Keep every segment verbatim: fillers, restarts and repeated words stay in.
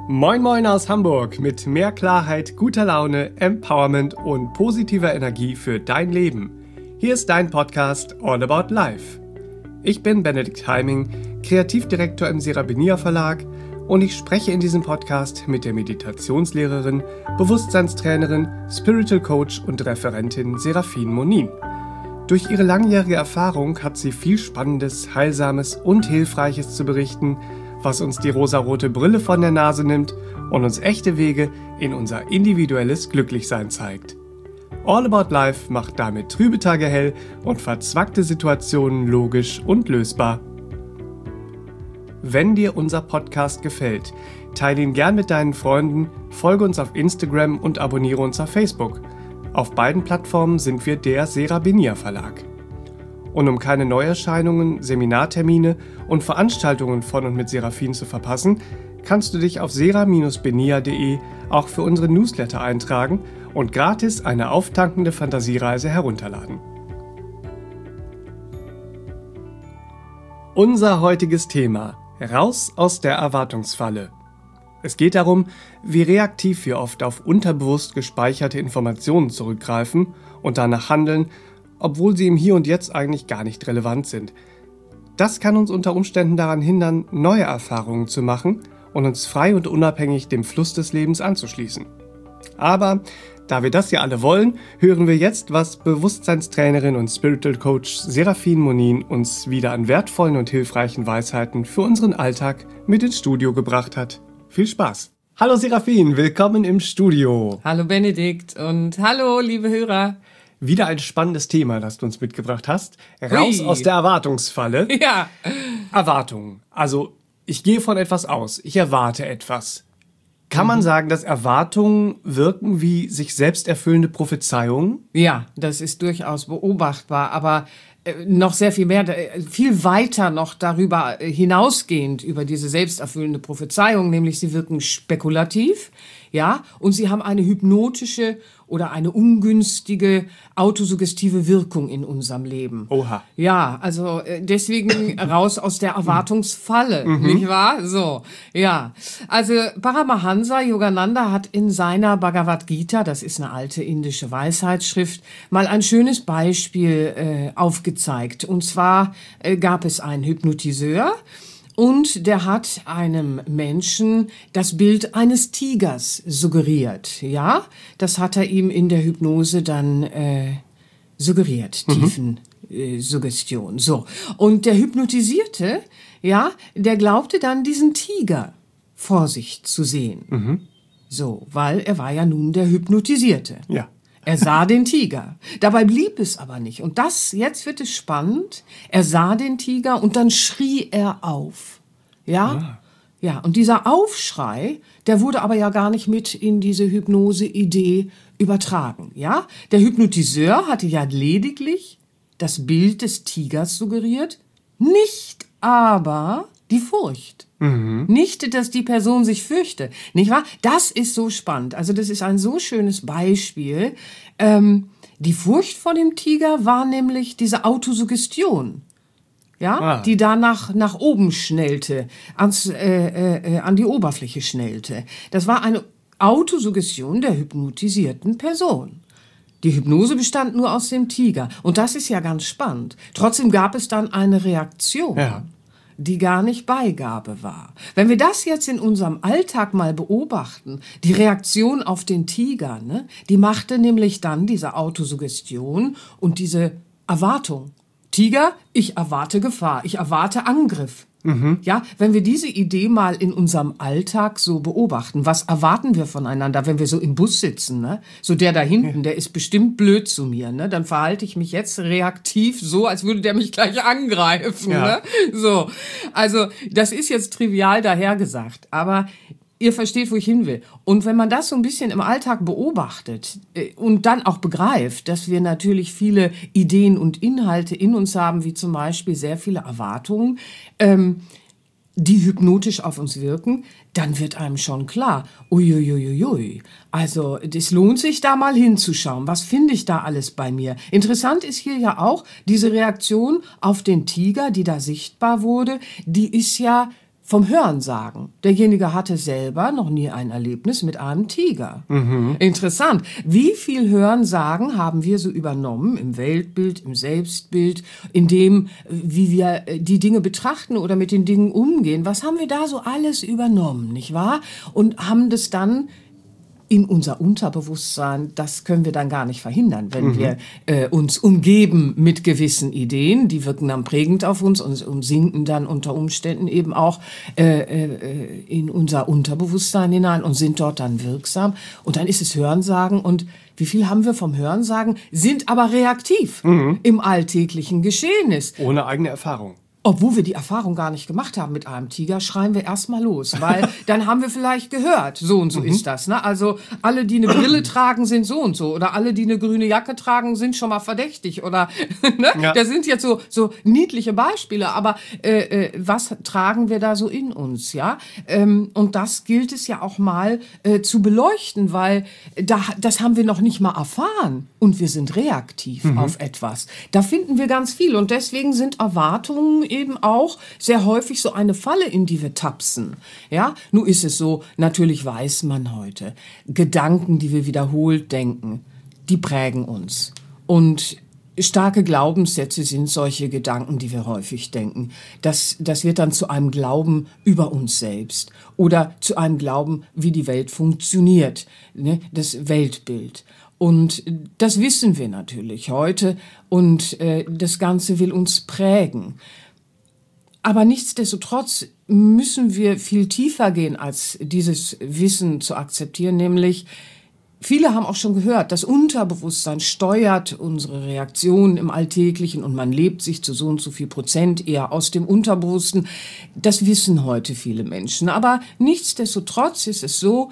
Moin Moin aus Hamburg mit mehr Klarheit, guter Laune, Empowerment und positiver Energie für dein Leben. Hier ist dein Podcast All About Life. Ich bin Benedikt Heiming, Kreativdirektor im Serabinier Verlag und ich spreche in diesem Podcast mit der Meditationslehrerin, Bewusstseinstrainerin, Spiritual Coach und Referentin Serafin Monin. Durch ihre langjährige Erfahrung hat sie viel Spannendes, Heilsames und Hilfreiches zu berichten, was uns die rosarote Brille von der Nase nimmt und uns echte Wege in unser individuelles Glücklichsein zeigt. All About Life macht damit trübe Tage hell und verzwackte Situationen logisch und lösbar. Wenn dir unser Podcast gefällt, teile ihn gern mit deinen Freunden, folge uns auf Instagram und abonniere uns auf Facebook. Auf beiden Plattformen sind wir der Serabinier Verlag. Und um keine Neuerscheinungen, Seminartermine und Veranstaltungen von und mit Serafin zu verpassen, kannst du dich auf sera Bindestrich benia punkt de auch für unsere Newsletter eintragen und gratis eine auftankende Fantasiereise herunterladen. Unser heutiges Thema: Raus aus der Erwartungsfalle. Es geht darum, wie reaktiv wir oft auf unterbewusst gespeicherte Informationen zurückgreifen und danach handeln, obwohl sie im Hier und Jetzt eigentlich gar nicht relevant sind. Das kann uns unter Umständen daran hindern, neue Erfahrungen zu machen und uns frei und unabhängig dem Fluss des Lebens anzuschließen. Aber da wir das ja alle wollen, hören wir jetzt, was Bewusstseinstrainerin und Spiritual Coach Serafin Monin uns wieder an wertvollen und hilfreichen Weisheiten für unseren Alltag mit ins Studio gebracht hat. Viel Spaß! Hallo Serafin, willkommen im Studio. Hallo Benedikt und hallo liebe Hörer. Wieder ein spannendes Thema, das du uns mitgebracht hast. Raus Hui. Aus der Erwartungsfalle. Ja. Erwartungen. Also, ich gehe von etwas aus. Ich erwarte etwas. Kann mhm. man sagen, dass Erwartungen wirken wie sich selbst erfüllende Prophezeiungen? Ja, das ist durchaus beobachtbar, aber äh, noch sehr viel mehr, äh, viel weiter noch darüber äh, hinausgehend über diese selbsterfüllende Prophezeiung, nämlich sie wirken spekulativ, ja, und sie haben eine hypnotische oder eine ungünstige autosuggestive Wirkung in unserem Leben. Oha. Ja, also äh, deswegen raus aus der Erwartungsfalle, mhm. nicht wahr? So, ja. Also Paramahansa Yogananda hat in seiner Bhagavad Gita, das ist eine alte indische Weisheitsschrift, mal ein schönes Beispiel äh, aufgezeigt. Und zwar äh, gab es einen Hypnotiseur, und der hat einem Menschen das Bild eines Tigers suggeriert, ja? Das hat er ihm in der Hypnose dann äh, suggeriert, mhm. Tiefensuggestion. Äh, so. Und der Hypnotisierte, ja, der glaubte dann, diesen Tiger vor sich zu sehen. Mhm. So, weil er war ja nun der Hypnotisierte. Ja. Er sah den Tiger. Dabei blieb es aber nicht. Und das, jetzt wird es spannend. Er sah den Tiger und dann schrie er auf. Ja? Ah. Ja. Und dieser Aufschrei, der wurde aber ja gar nicht mit in diese Hypnose-Idee übertragen. Ja? Der Hypnotiseur hatte ja lediglich das Bild des Tigers suggeriert, nicht aber die Furcht. Mhm. Nicht, dass die Person sich fürchte, nicht wahr? Das ist so spannend. Also das ist ein so schönes Beispiel. Ähm, die Furcht vor dem Tiger war nämlich diese Autosuggestion, ja, ah. die danach nach oben schnellte, ans, äh, äh, an die Oberfläche schnellte. Das war eine Autosuggestion der hypnotisierten Person. Die Hypnose bestand nur aus dem Tiger. Und das ist ja ganz spannend. Trotzdem gab es dann eine Reaktion. Ja. Die gar nicht Beigabe war. Wenn wir das jetzt in unserem Alltag mal beobachten, die Reaktion auf den Tiger, ne, die machte nämlich dann diese Autosuggestion und diese Erwartung. Tiger, ich erwarte Gefahr, ich erwarte Angriff. Mhm. Ja, wenn wir diese Idee mal in unserem Alltag so beobachten, was erwarten wir voneinander, wenn wir so im Bus sitzen, ne? So der da hinten, der ist bestimmt blöd zu mir, ne? Dann verhalte ich mich jetzt reaktiv so, als würde der mich gleich angreifen, ja. ne? So. Also, das ist jetzt trivial dahergesagt, aber ihr versteht, wo ich hin will. Und wenn man das so ein bisschen im Alltag beobachtet äh, und dann auch begreift, dass wir natürlich viele Ideen und Inhalte in uns haben, wie zum Beispiel sehr viele Erwartungen, ähm, die hypnotisch auf uns wirken, dann wird einem schon klar, uiuiuiui, also es lohnt sich da mal hinzuschauen, was finde ich da alles bei mir. Interessant ist hier ja auch, diese Reaktion auf den Tiger, die da sichtbar wurde, die ist ja vom Hörensagen. Derjenige hatte selber noch nie ein Erlebnis mit einem Tiger. Mhm. Interessant. Wie viel Hörensagen haben wir so übernommen im Weltbild, im Selbstbild, in dem, wie wir die Dinge betrachten oder mit den Dingen umgehen? Was haben wir da so alles übernommen, nicht wahr? Und haben das dann in unser Unterbewusstsein, das können wir dann gar nicht verhindern, wenn mhm. wir äh, uns umgeben mit gewissen Ideen, die wirken dann prägend auf uns und, und sinken dann unter Umständen eben auch äh, äh, in unser Unterbewusstsein hinein und sind dort dann wirksam. Und dann ist es Hörensagen und wie viel haben wir vom Hörensagen, sind aber reaktiv mhm. im alltäglichen Geschehnis. Ohne eigene Erfahrung. Obwohl wir die Erfahrung gar nicht gemacht haben mit einem Tiger, schreien wir erstmal los, weil dann haben wir vielleicht gehört, so und so mhm. ist das. Ne? Also alle, die eine Brille tragen, sind so und so. Oder alle, die eine grüne Jacke tragen, sind schon mal verdächtig. Oder ne? Ja. Das sind jetzt so, so niedliche Beispiele. Aber äh, äh, was tragen wir da so in uns? Ja, ähm, und das gilt es ja auch mal äh, zu beleuchten, weil da, das haben wir noch nicht mal erfahren. Und wir sind reaktiv mhm. auf etwas. Da finden wir ganz viel. Und deswegen sind Erwartungen eben auch sehr häufig so eine Falle, in die wir tapsen. Ja, nun ist es so, natürlich weiß man heute, Gedanken, die wir wiederholt denken, die prägen uns. Und starke Glaubenssätze sind solche Gedanken, die wir häufig denken. Das, das wird dann zu einem Glauben über uns selbst oder zu einem Glauben, wie die Welt funktioniert, ne? Das Weltbild. Und das wissen wir natürlich heute und äh, das Ganze will uns prägen. Aber nichtsdestotrotz müssen wir viel tiefer gehen, als dieses Wissen zu akzeptieren, nämlich viele haben auch schon gehört, das Unterbewusstsein steuert unsere Reaktionen im Alltäglichen und man lebt sich zu so und so viel Prozent eher aus dem Unterbewussten. Das wissen heute viele Menschen. Aber nichtsdestotrotz ist es so,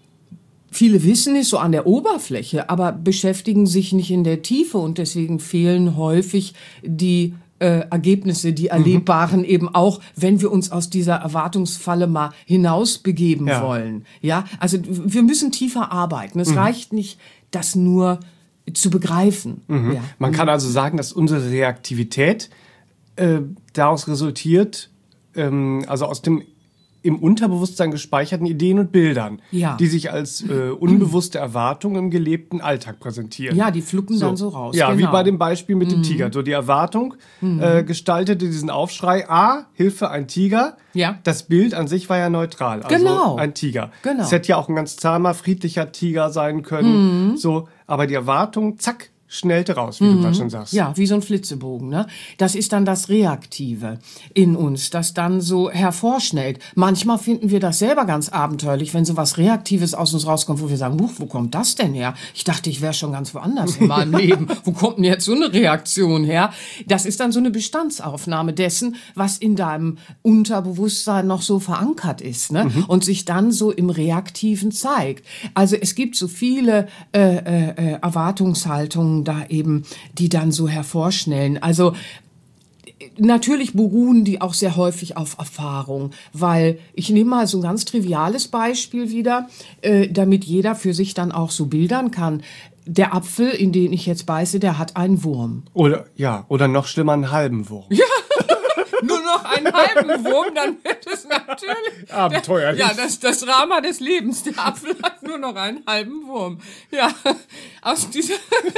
viele wissen es so an der Oberfläche, aber beschäftigen sich nicht in der Tiefe und deswegen fehlen häufig die Äh, Ergebnisse, die erlebbaren, mhm. eben auch, wenn wir uns aus dieser Erwartungsfalle mal hinausbegeben ja. wollen. Ja, also wir müssen tiefer arbeiten. Es mhm. reicht nicht, das nur zu begreifen. Mhm. Ja. Man kann also sagen, dass unsere Reaktivität äh, daraus resultiert, ähm, also aus dem im Unterbewusstsein gespeicherten Ideen und Bildern, ja. die sich als äh, unbewusste Erwartungen im gelebten Alltag präsentieren. Ja, die fluppen so. dann so raus. Ja, genau. wie bei dem Beispiel mit mhm. dem Tiger. So die Erwartung mhm. äh, gestaltete diesen Aufschrei, A, Hilfe, ein Tiger. Ja. Das Bild an sich war ja neutral, also genau. ein Tiger. Genau. Es hätte ja auch ein ganz zahmer, friedlicher Tiger sein können. Mhm. So, aber die Erwartung, zack, schnellte raus, wie mhm. du gerade schon sagst. Ja, wie so ein Flitzebogen. Ne? Das ist dann das Reaktive in uns, das dann so hervorschnellt. Manchmal finden wir das selber ganz abenteuerlich, wenn so was Reaktives aus uns rauskommt, wo wir sagen, Huch, wo kommt das denn her? Ich dachte, ich wäre schon ganz woanders in meinem Leben. Wo kommt denn jetzt so eine Reaktion her? Das ist dann so eine Bestandsaufnahme dessen, was in deinem Unterbewusstsein noch so verankert ist, ne? Mhm. Und sich dann so im Reaktiven zeigt. Also es gibt so viele äh, äh, Erwartungshaltungen da eben, die dann so hervorschnellen. Also natürlich beruhen die auch sehr häufig auf Erfahrung, weil ich nehme mal so ein ganz triviales Beispiel wieder, äh, damit jeder für sich dann auch so bildern kann. Der Apfel, in den ich jetzt beiße, der hat einen Wurm. Oder ja, oder noch schlimmer, einen halben Wurm. Ja. Nur noch einen halben Wurm, dann wird es natürlich abenteuerlich. Der, ja, das, das Drama des Lebens. Der Apfel hat nur noch einen halben Wurm. Ja, aus dieser,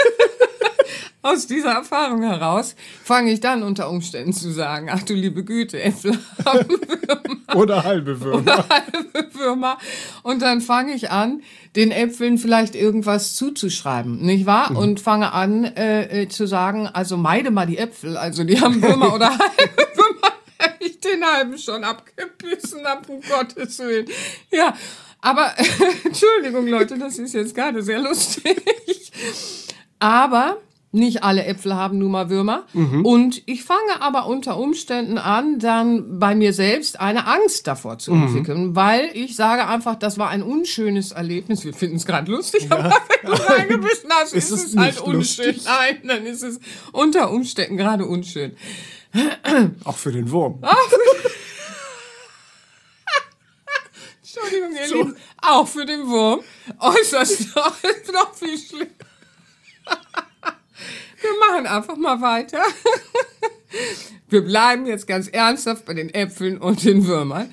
aus dieser Erfahrung heraus fange ich dann unter Umständen zu sagen, ach du liebe Güte, Äpfel haben Würmer. Oder halbe Würmer. Oder halbe Würmer. Und dann fange ich an, den Äpfeln vielleicht irgendwas zuzuschreiben, nicht wahr? Mhm. Und fange an äh, äh, zu sagen, also meide mal die Äpfel, also die haben Würmer oder halbe Würmer. Ich den halben schon abgebissen habe, um Gottes Willen. Ja, aber Entschuldigung, Leute, das ist jetzt gerade sehr lustig. Aber nicht alle Äpfel haben nun mal Würmer. Mhm. Und ich fange aber unter Umständen an, dann bei mir selbst eine Angst davor zu entwickeln. Mhm. Weil ich sage einfach, das war ein unschönes Erlebnis. Wir finden es gerade lustig, ja. Aber wenn du reingebissen hast, ist, ist es halt unschön. Lustig? Nein, dann ist es unter Umständen gerade unschön. Auch für den Wurm. Entschuldigung, ihr so. Lieben. Auch für den Wurm. Äußerst noch, ist noch viel schlimmer. Wir machen einfach mal weiter. Wir bleiben jetzt ganz ernsthaft bei den Äpfeln und den Würmern.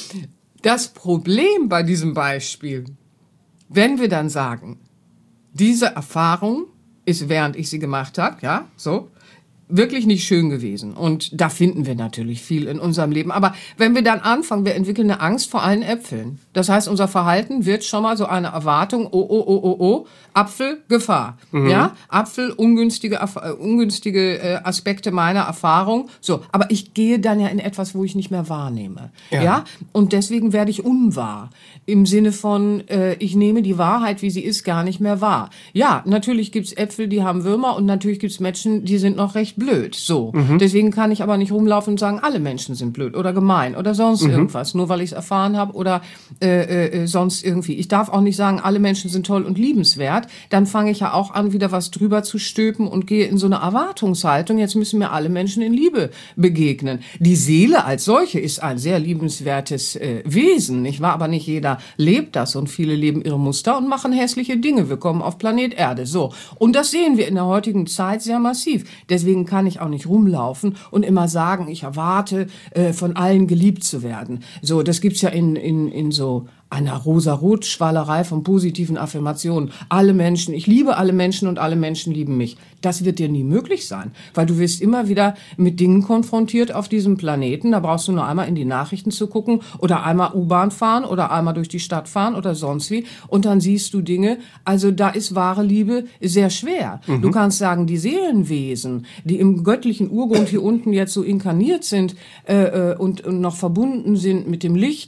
Das Problem bei diesem Beispiel, wenn wir dann sagen, diese Erfahrung ist, während ich sie gemacht habe, ja, so, wirklich nicht schön gewesen. Und da finden wir natürlich viel in unserem Leben. Aber wenn wir dann anfangen, wir entwickeln eine Angst vor allen Äpfeln. Das heißt, unser Verhalten wird schon mal so eine Erwartung, oh, oh, oh, oh, oh, Apfel, Gefahr. Mhm. Ja, Apfel, ungünstige, äh, ungünstige äh, Aspekte meiner Erfahrung. So, aber ich gehe dann ja in etwas, wo ich nicht mehr wahrnehme. Ja, ja? Und deswegen werde ich unwahr. Im Sinne von, äh, ich nehme die Wahrheit, wie sie ist, gar nicht mehr wahr. Ja, natürlich gibt's Äpfel, die haben Würmer und natürlich gibt's Menschen, die sind noch recht blöd. So. Mhm. Deswegen kann ich aber nicht rumlaufen und sagen, alle Menschen sind blöd oder gemein oder sonst mhm. irgendwas, nur weil ich es erfahren habe oder äh, äh, sonst irgendwie. Ich darf auch nicht sagen, alle Menschen sind toll und liebenswert. Dann fange ich ja auch an, wieder was drüber zu stülpen und gehe in so eine Erwartungshaltung. Jetzt müssen mir alle Menschen in Liebe begegnen. Die Seele als solche ist ein sehr liebenswertes äh, Wesen, nicht wahr? Aber nicht jeder lebt das und viele leben ihre Muster und machen hässliche Dinge. Wir kommen auf Planet Erde. So. Und das sehen wir in der heutigen Zeit sehr massiv. Deswegen kann ich auch nicht rumlaufen und immer sagen, ich erwarte, äh, von allen geliebt zu werden. So, das gibt's ja in, in, in so einer Rosa-Rot-Schwalerei von positiven Affirmationen. Alle Menschen, ich liebe alle Menschen und alle Menschen lieben mich. Das wird dir nie möglich sein, weil du wirst immer wieder mit Dingen konfrontiert auf diesem Planeten. Da brauchst du nur einmal in die Nachrichten zu gucken oder einmal U-Bahn fahren oder einmal durch die Stadt fahren oder sonst wie. Und dann siehst du Dinge, also da ist wahre Liebe sehr schwer. Mhm. Du kannst sagen, die Seelenwesen, die im göttlichen Urgrund hier unten jetzt so inkarniert sind äh, und, und noch verbunden sind mit dem Licht,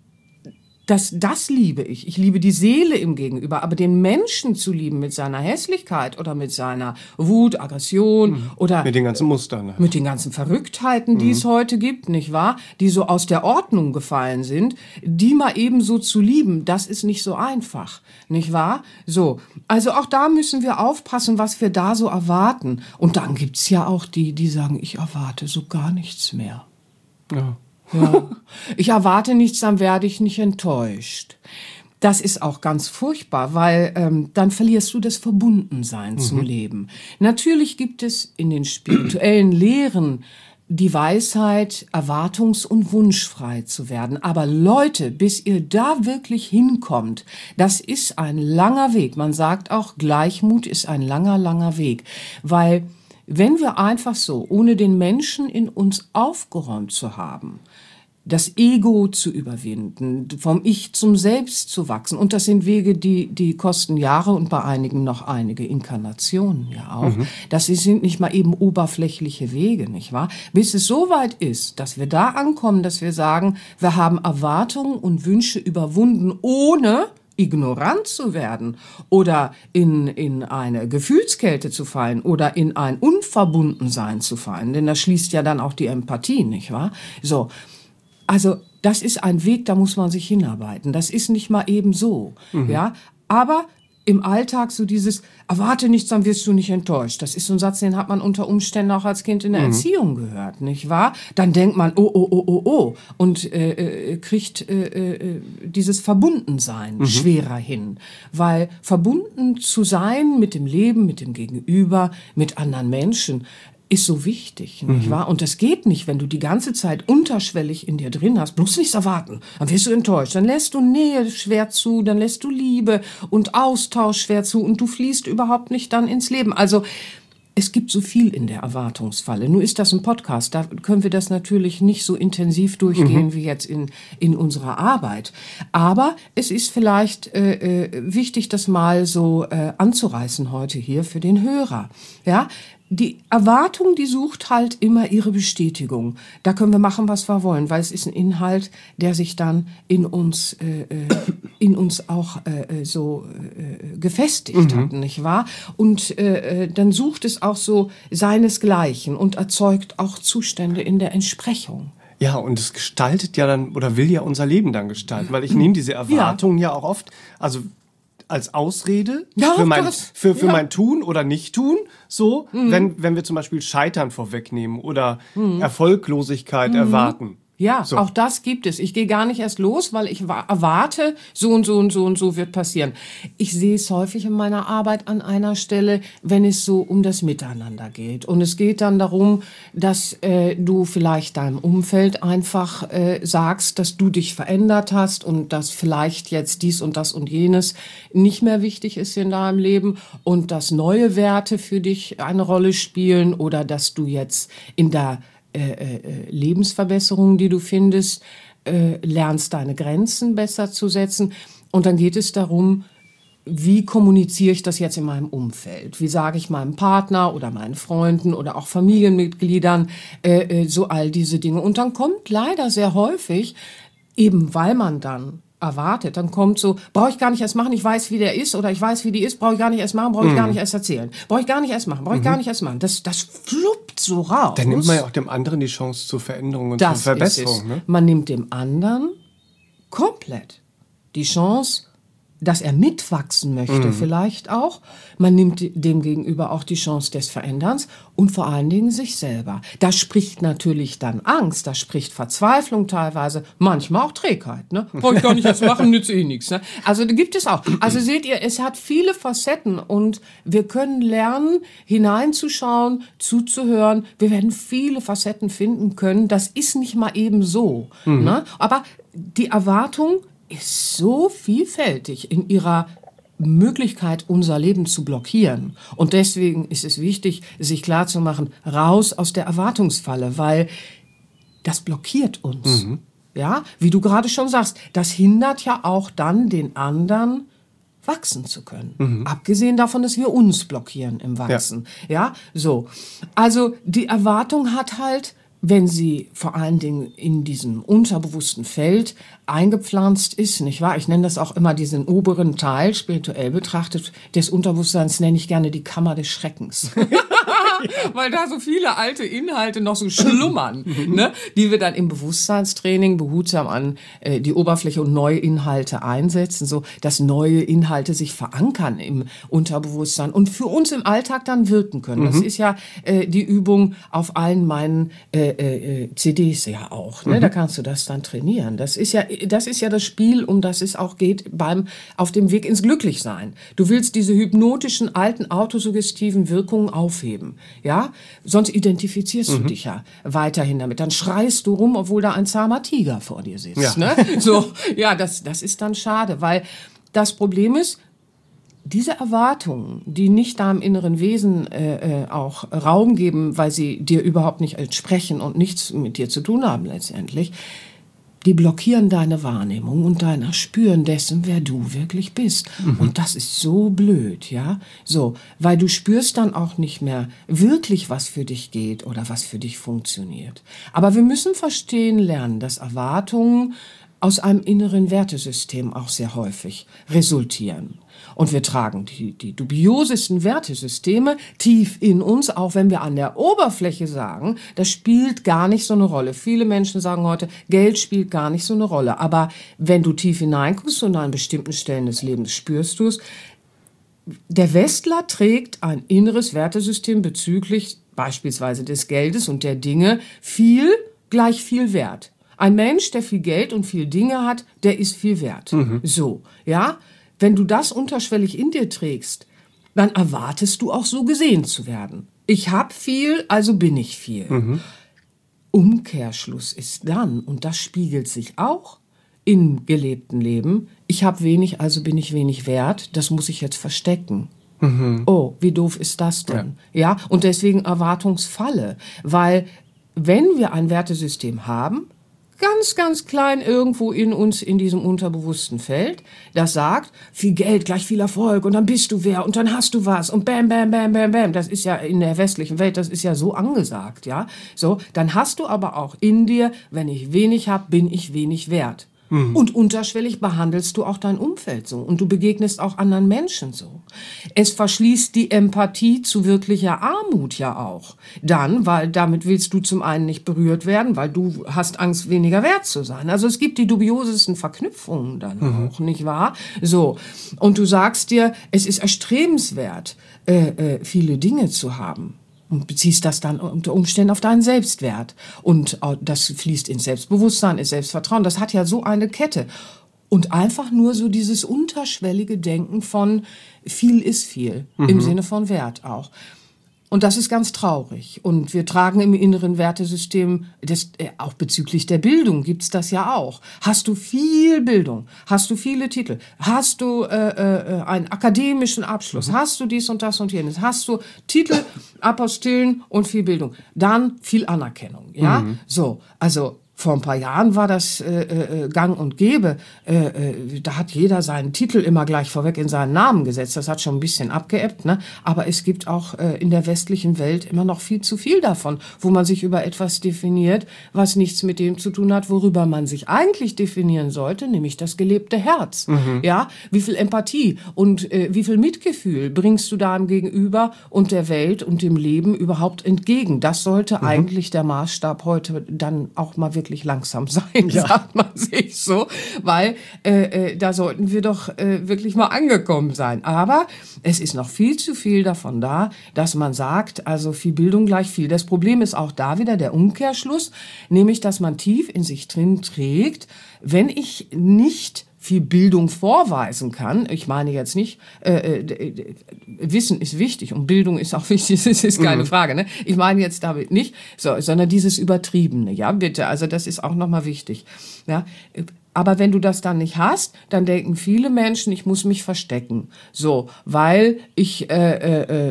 Das, das liebe ich. Ich liebe die Seele im Gegenüber. Aber den Menschen zu lieben mit seiner Hässlichkeit oder mit seiner Wut, Aggression mhm. oder mit den ganzen Mustern. Ne? Mit den ganzen Verrücktheiten, die mhm. es heute gibt, nicht wahr? Die so aus der Ordnung gefallen sind, die mal eben so zu lieben, das ist nicht so einfach, nicht wahr? So. Also auch da müssen wir aufpassen, was wir da so erwarten. Und dann gibt's ja auch die, die sagen, ich erwarte so gar nichts mehr. Ja. Ja. Ich erwarte nichts, dann werde ich nicht enttäuscht. Das ist auch ganz furchtbar, weil ähm, dann verlierst du das Verbundensein mhm. zum Leben. Natürlich gibt es in den spirituellen Lehren die Weisheit, erwartungs- und wunschfrei zu werden. Aber Leute, bis ihr da wirklich hinkommt, das ist ein langer Weg. Man sagt auch, Gleichmut ist ein langer, langer Weg, weil wenn wir einfach so, ohne den Menschen in uns aufgeräumt zu haben, das Ego zu überwinden, vom Ich zum Selbst zu wachsen, und das sind Wege, die die kosten Jahre und bei einigen noch einige Inkarnationen ja auch. Mhm. Das sind nicht mal eben oberflächliche Wege, nicht wahr? Bis es so weit ist, dass wir da ankommen, dass wir sagen, wir haben Erwartungen und Wünsche überwunden, ohne ignorant zu werden oder in, in eine Gefühlskälte zu fallen oder in ein Unverbundensein zu fallen. Denn das schließt ja dann auch die Empathie, nicht wahr? So. Also, das ist ein Weg, da muss man sich hinarbeiten. Das ist nicht mal eben so, mhm. ja. Aber im Alltag so dieses, erwarte nichts, dann wirst du nicht enttäuscht. Das ist so ein Satz, den hat man unter Umständen auch als Kind in der mhm. Erziehung gehört, nicht wahr? Dann denkt man, oh, oh, oh, oh, oh, und äh, äh, kriegt äh, äh, dieses Verbundensein mhm. schwerer hin. Weil verbunden zu sein mit dem Leben, mit dem Gegenüber, mit anderen Menschen, ist so wichtig, nicht mhm. wahr? Und das geht nicht, wenn du die ganze Zeit unterschwellig in dir drin hast. Bloß nichts erwarten. Dann wirst du enttäuscht. Dann lässt du Nähe schwer zu, dann lässt du Liebe und Austausch schwer zu und du fließt überhaupt nicht dann ins Leben. Also es gibt so viel in der Erwartungsfalle. Nur ist das ein Podcast, da können wir das natürlich nicht so intensiv durchgehen mhm. wie jetzt in, in unserer Arbeit. Aber es ist vielleicht äh, äh, wichtig, das mal so äh, anzureißen heute hier für den Hörer. Ja, die Erwartung, die sucht halt immer ihre Bestätigung. Da können wir machen, was wir wollen, weil es ist ein Inhalt, der sich dann in uns, äh, in uns auch äh, so äh, gefestigt mhm. hat, nicht wahr? Und äh, dann sucht es auch so seinesgleichen und erzeugt auch Zustände in der Entsprechung. Ja, und es gestaltet ja dann, oder will ja unser Leben dann gestalten, weil ich nehme diese Erwartungen ja, ja auch oft, also als Ausrede ja, für, mein, das, für, für ja. mein Tun oder Nicht-Tun, so, mhm. wenn, wenn wir zum Beispiel Scheitern vorwegnehmen oder mhm. Erfolglosigkeit mhm. erwarten. Ja, So. auch das gibt es. Ich gehe gar nicht erst los, weil ich wa- erwarte, so und so und so und so wird passieren. Ich sehe es häufig in meiner Arbeit an einer Stelle, wenn es so um das Miteinander geht. Und es geht dann darum, dass äh, du vielleicht deinem Umfeld einfach äh, sagst, dass du dich verändert hast und dass vielleicht jetzt dies und das und jenes nicht mehr wichtig ist in deinem Leben und dass neue Werte für dich eine Rolle spielen oder dass du jetzt in der Äh, äh, Lebensverbesserungen, die du findest, äh, lernst deine Grenzen besser zu setzen. Und dann geht es darum, wie kommuniziere ich das jetzt in meinem Umfeld? Wie sage ich meinem Partner oder meinen Freunden oder auch Familienmitgliedern äh, äh, so all diese Dinge? Und dann kommt leider sehr häufig, eben weil man dann erwartet, dann kommt so, brauche ich gar nicht erst machen, ich weiß, wie der ist oder ich weiß, wie die ist, brauche ich gar nicht erst machen, brauche ich gar nicht erst erzählen. Brauche ich gar nicht erst machen, brauche ich gar nicht erst machen. Das, das fluppt so raus. Dann nimmt man ja auch dem anderen die Chance zur Veränderung und Das zur ist es. Verbesserung. Ne? Man nimmt dem anderen komplett die Chance, dass er mitwachsen möchte, vielleicht auch. Man nimmt dem gegenüber auch die Chance des Veränderns und vor allen Dingen sich selber. Da spricht natürlich dann Angst, da spricht Verzweiflung teilweise, manchmal auch Trägheit. Ne? Brauche ich gar nicht erst machen, nützt eh nichts. Ne? Also da gibt es auch. Also seht ihr, es hat viele Facetten und wir können lernen, hineinzuschauen, zuzuhören. Wir werden viele Facetten finden können. Das ist nicht mal eben so. Mhm. Ne? Aber die Erwartung ist so vielfältig in ihrer Möglichkeit, unser Leben zu blockieren. Und deswegen ist es wichtig, sich klarzumachen, raus aus der Erwartungsfalle, weil das blockiert uns. Mhm. Ja, wie du gerade schon sagst, das hindert ja auch dann den anderen, wachsen zu können. Mhm. Abgesehen davon, dass wir uns blockieren im Wachsen. Ja, ja? So. Also die Erwartung hat halt, wenn sie vor allen Dingen in diesem unterbewussten Feld eingepflanzt ist, nicht wahr? Ich nenne das auch immer diesen oberen Teil, spirituell betrachtet, des Unterbewusstseins nenne ich gerne die Kammer des Schreckens. Ja. Weil da so viele alte Inhalte noch so schlummern, ne? Die wir dann im Bewusstseinstraining behutsam an äh, die Oberfläche und neue Inhalte einsetzen, so dass neue Inhalte sich verankern im Unterbewusstsein und für uns im Alltag dann wirken können. Mhm. Das ist ja äh, die Übung auf allen meinen äh, äh, C Ds ja auch. Ne? Mhm. Da kannst du das dann trainieren. Das ist ja, das ist ja das Spiel, um das es auch geht beim auf dem Weg ins Glücklichsein. Du willst diese hypnotischen alten autosuggestiven Wirkungen aufheben. Ja, sonst identifizierst mhm. du dich ja weiterhin damit. Dann schreist du rum, obwohl da ein zahmer Tiger vor dir sitzt. Ja. Ne? So, ja, das, das ist dann schade, weil das Problem ist, diese Erwartungen, die nicht deinem inneren Wesen äh, auch Raum geben, weil sie dir überhaupt nicht entsprechen und nichts mit dir zu tun haben letztendlich, die blockieren deine Wahrnehmung und dein Erspüren dessen, wer du wirklich bist. Mhm. Und das ist so blöd, ja? So, weil du spürst dann auch nicht mehr wirklich, was für dich geht oder was für dich funktioniert. Aber wir müssen verstehen lernen, dass Erwartungen aus einem inneren Wertesystem auch sehr häufig resultieren. Und wir tragen die, die dubiosesten Wertesysteme tief in uns, auch wenn wir an der Oberfläche sagen, das spielt gar nicht so eine Rolle. Viele Menschen sagen heute, Geld spielt gar nicht so eine Rolle. Aber wenn du tief hineinguckst und an bestimmten Stellen des Lebens spürst du es, der Westler trägt ein inneres Wertesystem bezüglich beispielsweise des Geldes und der Dinge, viel gleich viel wert. Ein Mensch, der viel Geld und viel Dinge hat, der ist viel wert. Mhm. So, ja. Wenn du das unterschwellig in dir trägst, dann erwartest du auch so gesehen zu werden. Ich habe viel, also bin ich viel. Mhm. Umkehrschluss ist dann, und das spiegelt sich auch im gelebten Leben, ich habe wenig, also bin ich wenig wert, das muss ich jetzt verstecken. Mhm. Oh, wie doof ist das denn? Ja. Ja, und deswegen Erwartungsfalle, weil wenn wir ein Wertesystem haben, ganz, ganz klein irgendwo in uns, in diesem unterbewussten Feld, das sagt, viel Geld, gleich viel Erfolg und dann bist du wer und dann hast du was und bam, bam, bam, bam, bam. Das ist ja in der westlichen Welt, das ist ja so angesagt, ja. So, dann hast du aber auch in dir, wenn ich wenig habe, bin ich wenig wert. Mhm. Und unterschwellig behandelst du auch dein Umfeld so und du begegnest auch anderen Menschen so. Es verschließt die Empathie zu wirklicher Armut ja auch. Dann, weil damit willst du zum einen nicht berührt werden, weil du hast Angst, weniger wert zu sein. Also es gibt die dubiosesten Verknüpfungen dann mhm. auch, nicht wahr? So. Und du sagst dir, es ist erstrebenswert, äh, äh, viele Dinge zu haben. Und beziehst das dann unter Umständen auf deinen Selbstwert. Und das fließt ins Selbstbewusstsein, ins Selbstvertrauen. Das hat ja so eine Kette. Und einfach nur so dieses unterschwellige Denken von viel ist viel, mhm. im Sinne von Wert auch. Und das ist ganz traurig. Und wir tragen im inneren Wertesystem, das, äh, auch bezüglich der Bildung gibt's das ja auch. Hast du viel Bildung, hast du viele Titel, hast du äh, äh, einen akademischen Abschluss, mhm. hast du dies und das und jenes, hast du Titel, Apostillen und viel Bildung, dann viel Anerkennung. Ja, mhm. so, also vor ein paar Jahren war das äh, äh, gang und gäbe. Äh, äh, da hat jeder seinen Titel immer gleich vorweg in seinen Namen gesetzt. Das hat schon ein bisschen abgeebbt, ne? Aber es gibt auch äh, in der westlichen Welt immer noch viel zu viel davon, wo man sich über etwas definiert, was nichts mit dem zu tun hat, worüber man sich eigentlich definieren sollte, nämlich das gelebte Herz. Mhm. Ja, wie viel Empathie und äh, wie viel Mitgefühl bringst du da dem Gegenüber und der Welt und dem Leben überhaupt entgegen? Das sollte mhm. eigentlich der Maßstab heute dann auch mal wirklich langsam sein, ja. sagt man sich so, weil äh, äh, da sollten wir doch äh, wirklich mal angekommen sein. Aber es ist noch viel zu viel davon da, dass man sagt, also viel Bildung gleich viel. Das Problem ist auch da wieder der Umkehrschluss, nämlich, dass man tief in sich drin trägt, wenn ich nicht viel Bildung vorweisen kann. Ich meine jetzt nicht, äh, äh, Wissen ist wichtig und Bildung ist auch wichtig, das ist keine mhm. Frage. Ne? Ich meine jetzt damit nicht, so, sondern dieses Übertriebene, ja bitte. Also das ist auch nochmal wichtig. Ja. Aber wenn du das dann nicht hast, dann denken viele Menschen, ich muss mich verstecken. So, weil ich äh, äh,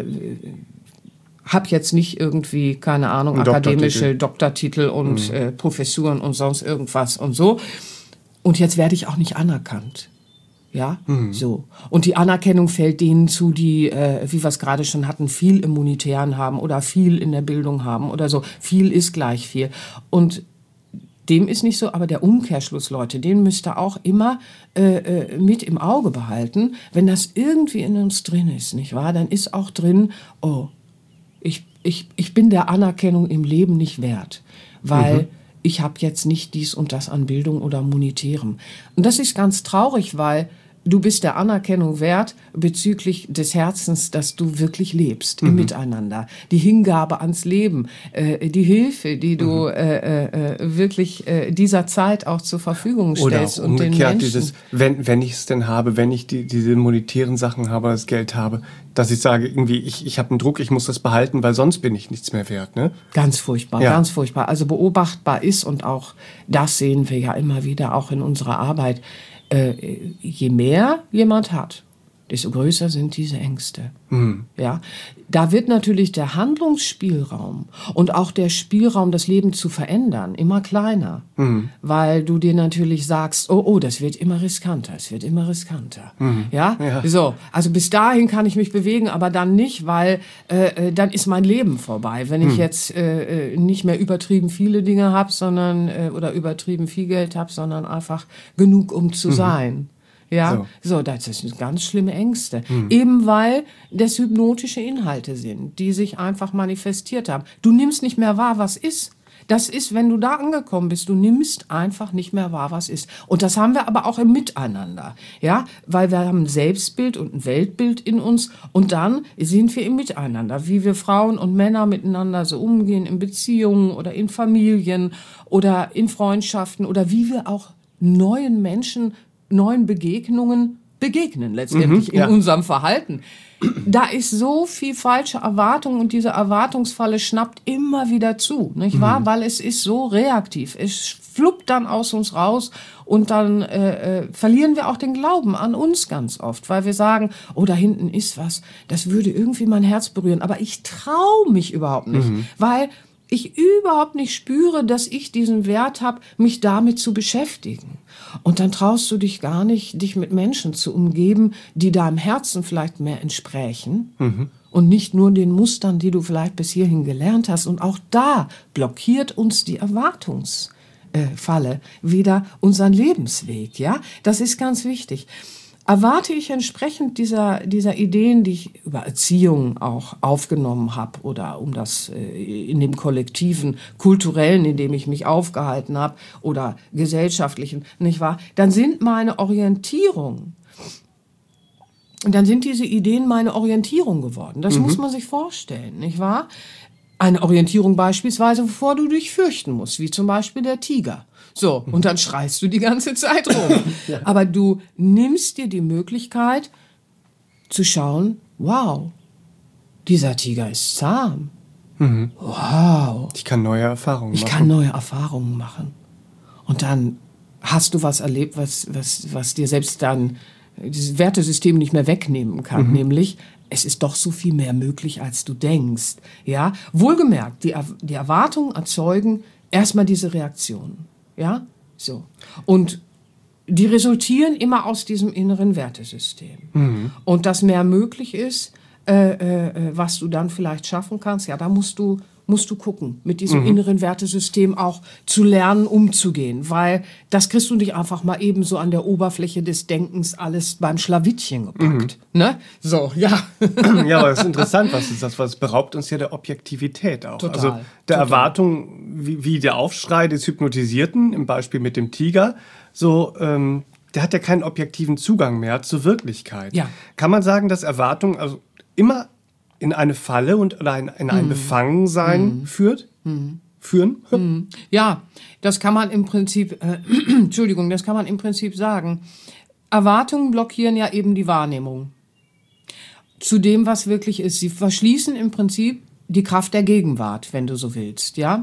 habe jetzt nicht irgendwie, keine Ahnung, akademische Doktortitel, Doktortitel und mhm. äh, Professuren und sonst irgendwas und so. Und jetzt werde ich auch nicht anerkannt. Ja, mhm. so. Und die Anerkennung fällt denen zu, die, äh, wie wir es gerade schon hatten, viel im Monetären haben oder viel in der Bildung haben oder so. Viel ist gleich viel. Und dem ist nicht so, aber der Umkehrschluss, Leute, den müsst ihr auch immer äh, mit im Auge behalten. Wenn das irgendwie in uns drin ist, nicht wahr? Dann ist auch drin, oh, ich, ich, ich bin der Anerkennung im Leben nicht wert. Weil mhm. ich habe jetzt nicht dies und das an Bildung oder Monetärem. Und das ist ganz traurig, weil du bist der Anerkennung wert bezüglich des Herzens, dass du wirklich lebst mhm. im Miteinander. Die Hingabe ans Leben, äh, die Hilfe, die du mhm. äh, äh, wirklich äh, dieser Zeit auch zur Verfügung stellst. Oder auch umgekehrt, und den Menschen. Dieses, wenn, wenn ich es denn habe, wenn ich die, diese monetären Sachen habe, das Geld habe, dass ich sage, irgendwie, ich, ich habe einen Druck, ich muss das behalten, weil sonst bin ich nichts mehr wert. Ne? Ganz furchtbar, ja. ganz furchtbar. Also beobachtbar ist, und auch das sehen wir ja immer wieder, auch in unserer Arbeit, Äh, je mehr jemand hat, desto größer sind diese Ängste. Mhm. Ja, da wird natürlich der Handlungsspielraum und auch der Spielraum, das Leben zu verändern, immer kleiner, mhm. weil du dir natürlich sagst, oh, oh, das wird immer riskanter, es wird immer riskanter. Mhm. Ja? ja, so, also bis dahin kann ich mich bewegen, aber dann nicht, weil äh, dann ist mein Leben vorbei. Wenn ich mhm. jetzt äh, nicht mehr übertrieben viele Dinge habe, sondern äh, oder übertrieben viel Geld habe, sondern einfach genug, um zu mhm. sein. Ja, so. so, das sind ganz schlimme Ängste. Hm. Eben weil das hypnotische Inhalte sind, die sich einfach manifestiert haben. Du nimmst nicht mehr wahr, was ist. Das ist, wenn du da angekommen bist, du nimmst einfach nicht mehr wahr, was ist. Und das haben wir aber auch im Miteinander. Ja, weil wir haben ein Selbstbild und ein Weltbild in uns und dann sind wir im Miteinander. Wie wir Frauen und Männer miteinander so umgehen in Beziehungen oder in Familien oder in Freundschaften oder wie wir auch neuen Menschen neuen Begegnungen begegnen, letztendlich mhm, ja. in unserem Verhalten. Da ist so viel falsche Erwartung und diese Erwartungsfalle schnappt immer wieder zu, nicht wahr? Mhm. Weil es ist so reaktiv. Es fluppt dann aus uns raus und dann äh, äh, verlieren wir auch den Glauben an uns ganz oft, weil wir sagen, oh, da hinten ist was, das würde irgendwie mein Herz berühren, aber ich traue mich überhaupt nicht, mhm. weil ich überhaupt nicht spüre, dass ich diesen Wert habe, mich damit zu beschäftigen. Und dann traust du dich gar nicht, dich mit Menschen zu umgeben, die deinem Herzen vielleicht mehr entsprechen mhm. und nicht nur den Mustern, die du vielleicht bis hierhin gelernt hast. Und auch da blockiert uns die Erwartungsfalle wieder unseren Lebensweg. Ja, das ist ganz wichtig. Erwarte ich entsprechend dieser, dieser Ideen, die ich über Erziehung auch aufgenommen habe oder um das äh, in dem kollektiven, kulturellen, in dem ich mich aufgehalten habe oder gesellschaftlichen, nicht wahr? Dann sind meine Orientierung, dann sind diese Ideen meine Orientierung geworden. Das mhm. muss man sich vorstellen, nicht wahr? Eine Orientierung beispielsweise, wovor du dich fürchten musst, wie zum Beispiel der Tiger. So, und dann schreist du die ganze Zeit rum. Ja. Aber du nimmst dir die Möglichkeit zu schauen, wow, dieser Tiger ist zahm. Mhm. Wow. Ich kann neue Erfahrungen ich machen. Ich kann neue Erfahrungen machen. Und dann hast du was erlebt, was, was, was dir selbst dann dieses Wertesystem nicht mehr wegnehmen kann, mhm. nämlich es ist doch so viel mehr möglich, als du denkst. Ja, wohlgemerkt, die, die Erwartungen erzeugen erstmal diese Reaktionen. Ja, so. Und die resultieren immer aus diesem inneren Wertesystem. Mhm. Und dass mehr möglich ist, äh, äh, was du dann vielleicht schaffen kannst, ja, da musst du musst du gucken, mit diesem mhm. inneren Wertesystem auch zu lernen, umzugehen. Weil das kriegst du nicht einfach mal eben so an der Oberfläche des Denkens alles beim Schlawittchen gepackt. Mhm. Ne? So, ja. Ja, aber das ist interessant, was du sagst, weil es beraubt uns ja der Objektivität auch. Total, also der total. Erwartung, wie, wie der Aufschrei des Hypnotisierten, im Beispiel mit dem Tiger, so, ähm, der hat ja keinen objektiven Zugang mehr zur Wirklichkeit. Ja. Kann man sagen, dass Erwartung also immer in eine Falle und oder in, in ein mm. Befangensein mm. führt? Mm. Führen? Mm. Ja, das kann man im Prinzip, äh, Entschuldigung, das kann man im Prinzip sagen. Erwartungen blockieren ja eben die Wahrnehmung zu dem, was wirklich ist. Sie verschließen im Prinzip die Kraft der Gegenwart, wenn du so willst, ja?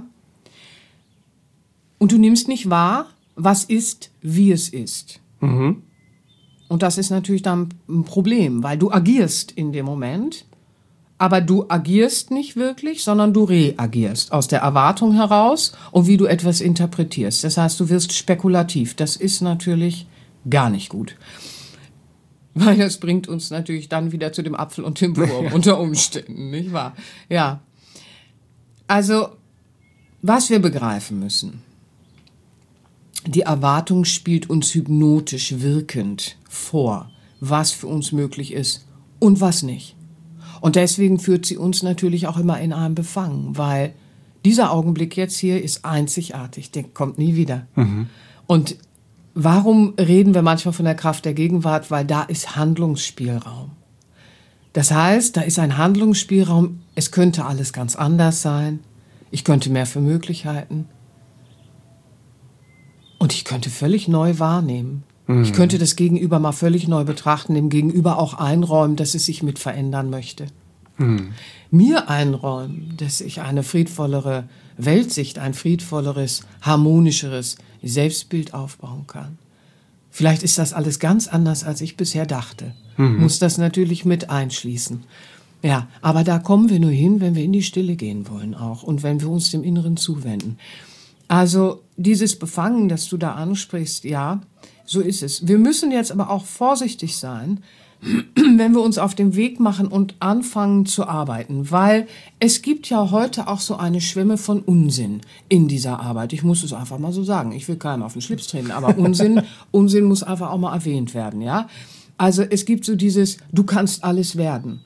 Und du nimmst nicht wahr, was ist, wie es ist. Mhm. Und das ist natürlich dann ein Problem, weil du agierst in dem Moment. Aber du agierst nicht wirklich, sondern du reagierst aus der Erwartung heraus und wie du etwas interpretierst. Das heißt, du wirst spekulativ. Das ist natürlich gar nicht gut. Weil das bringt uns natürlich dann wieder zu dem Apfel und dem Wurm unter Umständen, nicht wahr? Ja. Also, was wir begreifen müssen. Die Erwartung spielt uns hypnotisch wirkend vor, was für uns möglich ist und was nicht. Und deswegen führt sie uns natürlich auch immer in einem Befangen, weil dieser Augenblick jetzt hier ist einzigartig, der kommt nie wieder. Mhm. Und warum reden wir manchmal von der Kraft der Gegenwart? Weil da ist Handlungsspielraum. Das heißt, da ist ein Handlungsspielraum, es könnte alles ganz anders sein, ich könnte mehr für möglich halten und ich könnte völlig neu wahrnehmen. Ich könnte das Gegenüber mal völlig neu betrachten, dem Gegenüber auch einräumen, dass es sich mit verändern möchte. Mhm. Mir einräumen, dass ich eine friedvollere Weltsicht, ein friedvolleres, harmonischeres Selbstbild aufbauen kann. Vielleicht ist das alles ganz anders, als ich bisher dachte. Mhm. Muss das natürlich mit einschließen. Ja, aber da kommen wir nur hin, wenn wir in die Stille gehen wollen auch und wenn wir uns dem Inneren zuwenden. Also dieses Befangen, das du da ansprichst, ja, so ist es. Wir müssen jetzt aber auch vorsichtig sein, wenn wir uns auf den Weg machen und anfangen zu arbeiten, weil es gibt ja heute auch so eine Schwemme von Unsinn in dieser Arbeit. Ich muss es einfach mal so sagen. Ich will keinem auf den Schlips treten, aber Unsinn, Unsinn muss einfach auch mal erwähnt werden, ja. Also es gibt so dieses, du kannst alles werden.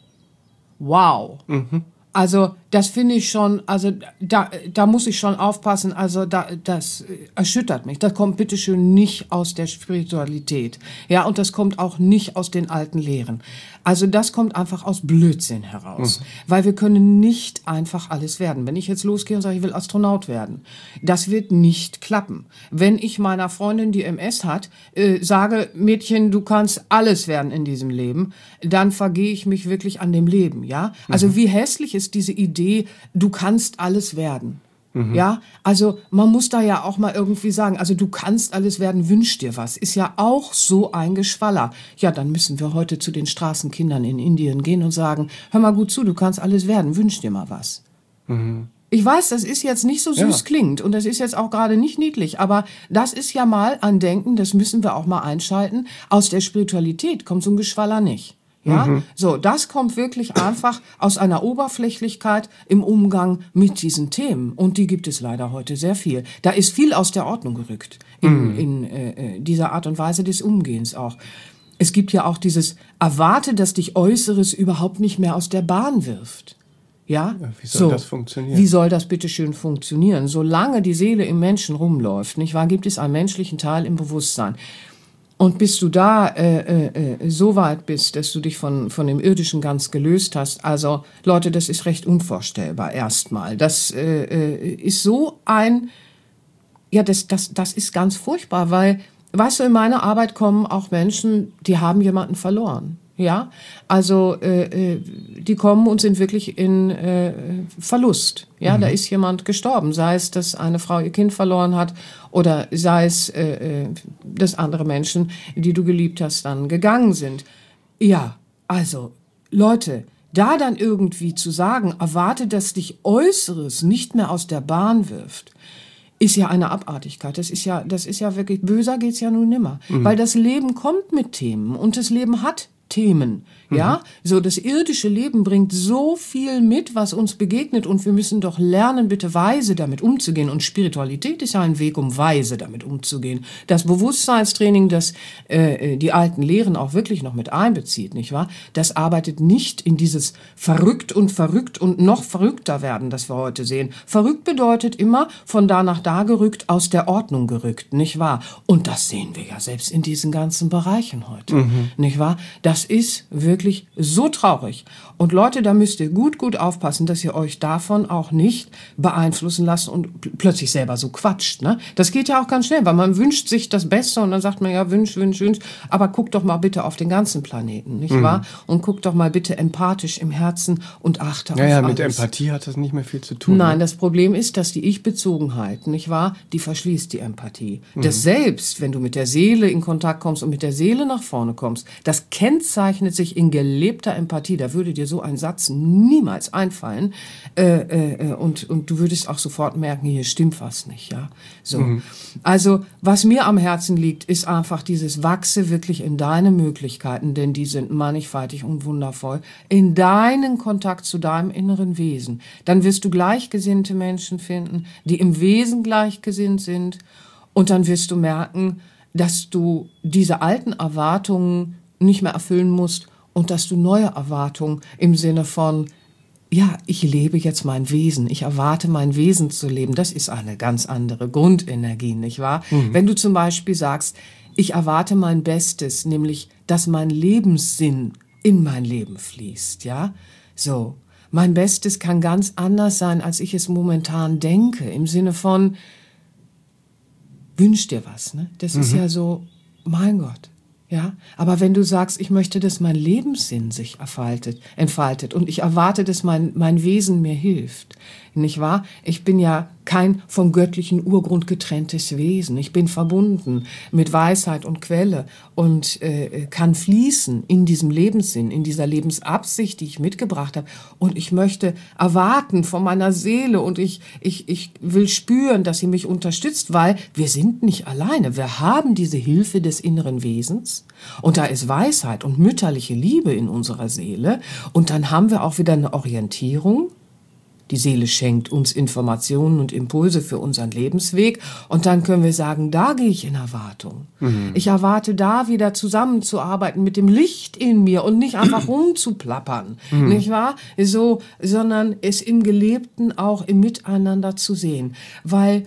Wow. Mhm. Also das finde ich schon, also da, da muss ich schon aufpassen, also da, das erschüttert mich. Das kommt bitteschön nicht aus der Spiritualität. Ja, und das kommt auch nicht aus den alten Lehren. Also das kommt einfach aus Blödsinn heraus. Mhm. Weil wir können nicht einfach alles werden. Wenn ich jetzt losgehe und sage, ich will Astronaut werden, das wird nicht klappen. Wenn ich meiner Freundin, die M S hat, äh, sage, Mädchen, du kannst alles werden in diesem Leben, dann vergehe ich mich wirklich an dem Leben, ja? Also mhm. wie hässlich ist diese Idee, du kannst alles werden. Mhm. Ja, also man muss da ja auch mal irgendwie sagen, also du kannst alles werden, wünsch dir was. Ist ja auch so ein Geschwaller. Ja, dann müssen wir heute zu den Straßenkindern in Indien gehen und sagen, hör mal gut zu, du kannst alles werden, wünsch dir mal was. Mhm. Ich weiß, das ist jetzt nicht so süß ja. klingt und das ist jetzt auch gerade nicht niedlich, aber das ist ja mal ein Denken, das müssen wir auch mal einschalten. Aus der Spiritualität kommt so ein Geschwaller nicht. Ja, mhm. so, das kommt wirklich einfach aus einer Oberflächlichkeit im Umgang mit diesen Themen. Und die gibt es leider heute sehr viel. Da ist viel aus der Ordnung gerückt in, mhm. in äh, dieser Art und Weise des Umgehens auch. Es gibt ja auch dieses Erwarte, dass dich Äußeres überhaupt nicht mehr aus der Bahn wirft. Ja, ja wie soll so, das funktionieren? Wie soll das bitteschön funktionieren? Solange die Seele im Menschen rumläuft, nicht wahr, gibt es einen menschlichen Teil im Bewusstsein. Und bis du da äh, äh, so weit bist, dass du dich von, von dem Irdischen ganz gelöst hast, also Leute, das ist recht unvorstellbar erstmal. Das äh, äh, ist so ein, ja, das, das, das ist ganz furchtbar, weil, weißt du, in meine Arbeit kommen auch Menschen, die haben jemanden verloren. Ja, also äh, die kommen und sind wirklich in äh, Verlust. Ja, mhm. Da ist jemand gestorben, sei es, dass eine Frau ihr Kind verloren hat oder sei es, äh, dass andere Menschen, die du geliebt hast, dann gegangen sind. Ja, also Leute, da dann irgendwie zu sagen, erwarte, dass dich Äußeres nicht mehr aus der Bahn wirft, ist ja eine Abartigkeit. Das ist ja, das ist ja wirklich, böser geht's ja nun nimmer. Mhm. Weil das Leben kommt mit Themen und das Leben hat Themen, ja, mhm. so das irdische Leben bringt so viel mit, was uns begegnet und wir müssen doch lernen, bitte weise damit umzugehen und Spiritualität ist ja ein Weg, um weise damit umzugehen. Das Bewusstseinstraining, das äh, die alten Lehren auch wirklich noch mit einbezieht, nicht wahr? Das arbeitet nicht in dieses verrückt und verrückt und noch verrückter werden, das wir heute sehen. Verrückt bedeutet immer von da nach da gerückt, aus der Ordnung gerückt, nicht wahr? Und das sehen wir ja selbst in diesen ganzen Bereichen heute, mhm. nicht wahr? Das Das ist wirklich so traurig. Und Leute, da müsst ihr gut, gut aufpassen, dass ihr euch davon auch nicht beeinflussen lasst und pl- plötzlich selber so quatscht. Ne? Das geht ja auch ganz schnell, weil man wünscht sich das Beste und dann sagt man ja, wünsch, wünsch, wünsch. Aber guckt doch mal bitte auf den ganzen Planeten, nicht mhm. wahr? Und guckt doch mal bitte empathisch im Herzen und achte ja, auf ja, alles. mit Empathie hat das nicht mehr viel zu tun. Nein, ne? das Problem ist, dass die Ich-Bezogenheit, nicht wahr, die verschließt die Empathie. Mhm. Das Selbst, wenn du mit der Seele in Kontakt kommst und mit der Seele nach vorne kommst, das kennzeichnet sich in gelebter Empathie. Da würde dir so ein Satz niemals einfallen. Äh, äh, und, und du würdest auch sofort merken, hier stimmt was nicht. Ja? So. Mhm. Also, was mir am Herzen liegt, ist einfach dieses Wachse wirklich in deine Möglichkeiten, denn die sind mannigfaltig und wundervoll, in deinen Kontakt zu deinem inneren Wesen. Dann wirst du gleichgesinnte Menschen finden, die im Wesen gleichgesinnt sind. Und dann wirst du merken, dass du diese alten Erwartungen nicht mehr erfüllen musst und dass du neue Erwartungen im Sinne von, ja, ich lebe jetzt mein Wesen, ich erwarte mein Wesen zu leben, das ist eine ganz andere Grundenergie, nicht wahr? Mhm. Wenn du zum Beispiel sagst, ich erwarte mein Bestes, nämlich, dass mein Lebenssinn in mein Leben fließt, ja, so. Mein Bestes kann ganz anders sein, als ich es momentan denke, im Sinne von, wünsch dir was, ne? Das mhm. ist ja so, mein Gott. Ja, aber wenn du sagst, ich möchte, dass mein Lebenssinn sich erfaltet, entfaltet und ich erwarte, dass mein, mein Wesen mir hilft, nicht wahr? Ich bin ja kein vom göttlichen Urgrund getrenntes Wesen. Ich bin verbunden mit Weisheit und Quelle und äh, kann fließen in diesem Lebenssinn, in dieser Lebensabsicht, die ich mitgebracht habe. Und ich möchte erwarten von meiner Seele und ich, ich, ich will spüren, dass sie mich unterstützt, weil wir sind nicht alleine. Wir haben diese Hilfe des inneren Wesens und da ist Weisheit und mütterliche Liebe in unserer Seele und dann haben wir auch wieder eine Orientierung. Die Seele schenkt uns Informationen und Impulse für unseren Lebensweg. Und dann können wir sagen, da gehe ich in Erwartung. Mhm. Ich erwarte da wieder zusammenzuarbeiten mit dem Licht in mir und nicht einfach rumzuplappern. Mhm. Nicht wahr? So, sondern es im Gelebten auch im Miteinander zu sehen. Weil,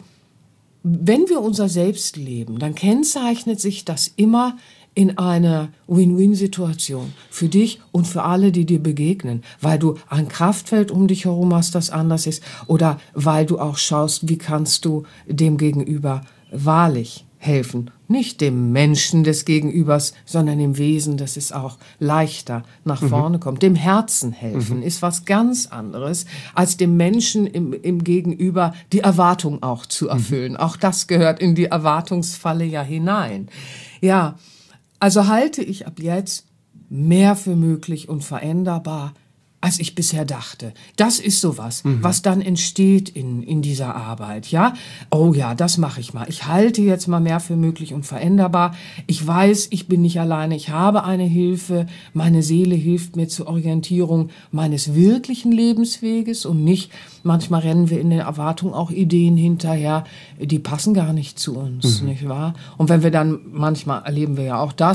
wenn wir unser Selbst leben, dann kennzeichnet sich das immer in einer Win-Win-Situation für dich und für alle, die dir begegnen, weil du ein Kraftfeld um dich herum hast, das anders ist, oder weil du auch schaust, wie kannst du dem Gegenüber wahrlich helfen. Nicht dem Menschen des Gegenübers, sondern dem Wesen, dass es auch leichter nach vorne mhm. kommt. Dem Herzen helfen mhm. ist was ganz anderes, als dem Menschen im, im Gegenüber die Erwartung auch zu erfüllen. Mhm. Auch das gehört in die Erwartungsfalle ja hinein. Ja, also halte ich ab jetzt mehr für möglich und veränderbar, als ich bisher dachte. Das ist sowas, mhm. was dann entsteht in, in dieser Arbeit, ja. Oh ja, das mache ich mal. Ich halte jetzt mal mehr für möglich und veränderbar. Ich weiß, ich bin nicht alleine. Ich habe eine Hilfe. Meine Seele hilft mir zur Orientierung meines wirklichen Lebensweges und nicht, manchmal rennen wir in der Erwartung auch Ideen hinterher, die passen gar nicht zu uns, mhm. nicht wahr? Und wenn wir dann, manchmal erleben wir ja auch das,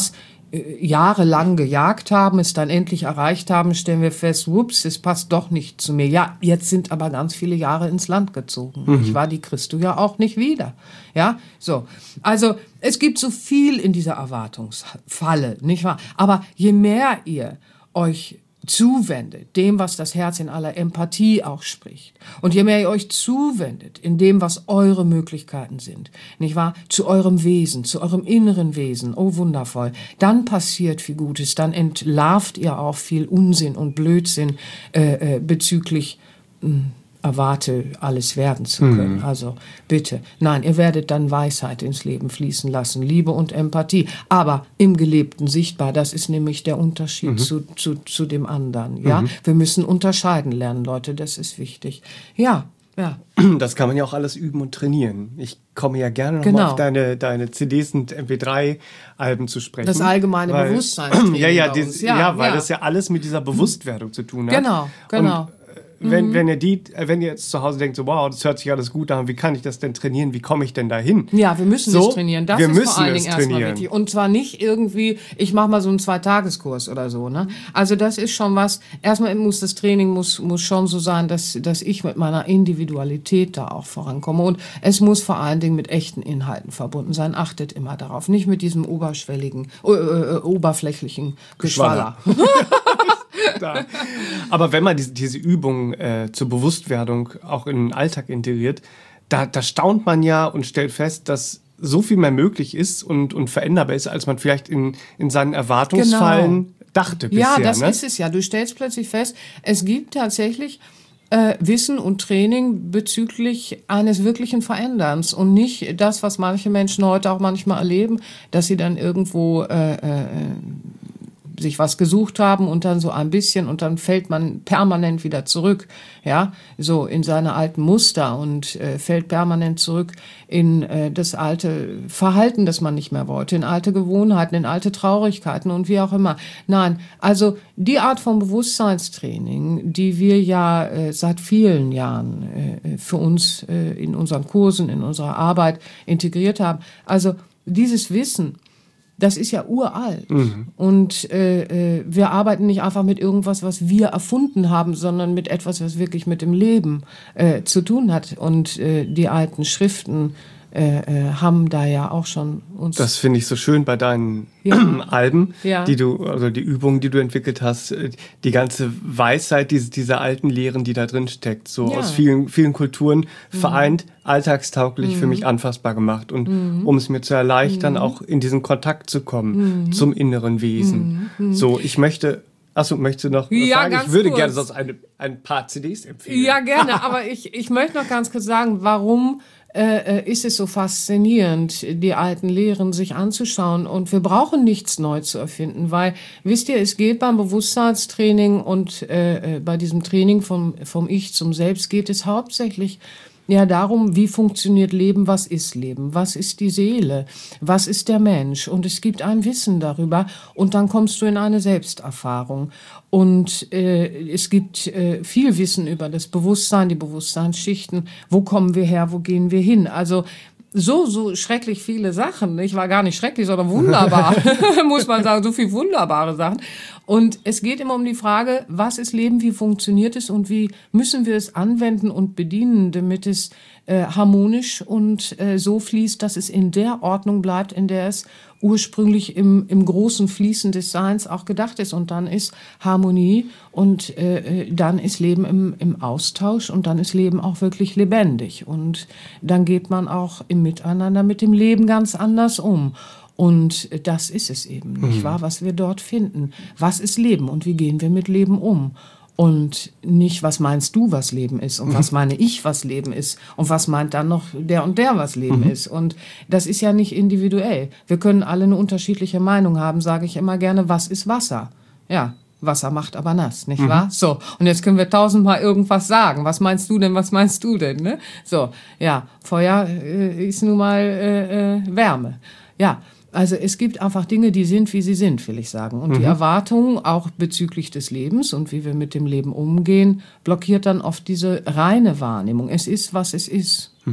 jahrelang gejagt haben, es dann endlich erreicht haben, stellen wir fest, whoops, es passt doch nicht zu mir. Ja, jetzt sind aber ganz viele Jahre ins Land gezogen. Mhm. Ich war, die kriegst du ja auch nicht wieder. Ja, so. Also, es gibt so viel in dieser Erwartungsfalle, nicht wahr? Aber je mehr ihr euch zuwendet, dem, was das Herz in aller Empathie auch spricht. Und je mehr ihr euch zuwendet, in dem, was eure Möglichkeiten sind, nicht wahr? Zu eurem Wesen, zu eurem inneren Wesen, oh wundervoll, dann passiert viel Gutes, dann entlarvt ihr auch viel Unsinn und Blödsinn äh, äh, bezüglich mh, erwarte, alles werden zu können. Mhm. Also bitte, nein, ihr werdet dann Weisheit ins Leben fließen lassen, Liebe und Empathie, aber im Gelebten sichtbar. Das ist nämlich der Unterschied mhm. zu, zu, zu dem anderen. Ja, mhm. Wir müssen unterscheiden lernen, Leute, das ist wichtig. Ja, ja. Das kann man ja auch alles üben und trainieren. Ich komme ja gerne nochmal genau. auf deine, deine C Ds und M P drei Alben zu sprechen. Das allgemeine weil, Bewusstsein. Ja, ja, dies, ja, ja, weil ja. das ja alles mit dieser Bewusstwerdung zu tun hat. Genau, genau. Und Wenn, mhm. wenn ihr die, wenn ihr jetzt zu Hause denkt, so wow, das hört sich alles gut an, wie kann ich das denn trainieren, wie komme ich denn dahin? Ja, wir müssen so, es trainieren, das wir ist müssen vor allen Dingen erstmal trainieren. wichtig. Und zwar nicht irgendwie, ich mache mal so einen Zweitageskurs oder so, ne? Also das ist schon was, erstmal muss das Training muss, muss schon so sein, dass, dass ich mit meiner Individualität da auch vorankomme. Und es muss vor allen Dingen mit echten Inhalten verbunden sein. Achtet immer darauf, nicht mit diesem oberschwelligen, äh, äh, oberflächlichen Geschwaller. Da. Aber wenn man diese, diese Übung äh, zur Bewusstwerdung auch in den Alltag integriert, da, da staunt man ja und stellt fest, dass so viel mehr möglich ist und, und veränderbar ist, als man vielleicht in, in seinen Erwartungsfallen genau. dachte bisher. Ja, das ne? ist es ja. Du stellst plötzlich fest, es gibt tatsächlich äh, Wissen und Training bezüglich eines wirklichen Veränderns und nicht das, was manche Menschen heute auch manchmal erleben, dass sie dann irgendwo äh, äh, sich was gesucht haben und dann so ein bisschen und dann fällt man permanent wieder zurück, ja, so in seine alten Muster und äh, fällt permanent zurück in äh, das alte Verhalten, das man nicht mehr wollte, in alte Gewohnheiten, in alte Traurigkeiten und wie auch immer. Nein, also die Art von Bewusstseinstraining, die wir ja äh, seit vielen Jahren äh, für uns äh, in unseren Kursen, in unserer Arbeit integriert haben, also dieses Wissen, das ist ja uralt. Mhm. Und äh, wir arbeiten nicht einfach mit irgendwas, was wir erfunden haben, sondern mit etwas, was wirklich mit dem Leben äh, zu tun hat. Und äh, die alten Schriften äh, äh, haben da ja auch schon uns... Das finde ich so schön bei deinen ja. Alben, ja. die du, also die Übungen, die du entwickelt hast, die ganze Weisheit diese, dieser alten Lehren, die da drin steckt, so ja. aus vielen, vielen Kulturen mhm. vereint, alltagstauglich mhm. für mich anfassbar gemacht und mhm. um es mir zu erleichtern, mhm. auch in diesen Kontakt zu kommen mhm. zum inneren Wesen. Mhm. So, ich möchte... Achso, möchtest du noch was ja, sagen? Ganz ich würde kurz. gerne sonst eine, ein paar C Ds empfehlen. Ja, gerne, aber ich, ich möchte noch ganz kurz sagen, warum äh, ist es so faszinierend, die alten Lehren sich anzuschauen. Und wir brauchen nichts neu zu erfinden, weil, wisst ihr, es geht beim Bewusstseinstraining und äh, bei diesem Training vom, vom Ich zum Selbst geht es hauptsächlich ja darum, wie funktioniert Leben, was ist Leben, was ist die Seele, was ist der Mensch. Und es gibt ein Wissen darüber und dann kommst du in eine Selbsterfahrung. Und äh, es gibt äh, viel Wissen über das Bewusstsein, die Bewusstseinsschichten, wo kommen wir her, wo gehen wir hin. Also so, so schrecklich viele Sachen. Ich war gar nicht schrecklich, sondern wunderbar, muss man sagen, so viel wunderbare Sachen. Und es geht immer um die Frage, was ist Leben, wie funktioniert es und wie müssen wir es anwenden und bedienen, damit es äh, harmonisch und äh, so fließt, dass es in der Ordnung bleibt, in der es ursprünglich im, im großen Fließen des Seins auch gedacht ist. Und dann ist Harmonie und äh, dann ist Leben im, im Austausch und dann ist Leben auch wirklich lebendig. Und dann geht man auch im Miteinander mit dem Leben ganz anders um. Und das ist es eben, nicht wahr, was wir dort finden. Was ist Leben und wie gehen wir mit Leben um? Und nicht, was meinst du, was Leben ist und was meine ich, was Leben ist und was meint dann noch der und der, was Leben mhm. ist. Und das ist ja nicht individuell. Wir können alle eine unterschiedliche Meinung haben, sage ich immer gerne, was ist Wasser? Ja, Wasser macht aber nass, nicht mhm. wahr? So, und jetzt können wir tausendmal irgendwas sagen. Was meinst du denn, was meinst du denn? Ne? So, ja, Feuer äh, ist nun mal äh, äh, Wärme. Ja, also es gibt einfach Dinge, die sind, wie sie sind, will ich sagen. Und mhm. die Erwartung auch bezüglich des Lebens und wie wir mit dem Leben umgehen, blockiert dann oft diese reine Wahrnehmung. Es ist, was es ist. Mhm.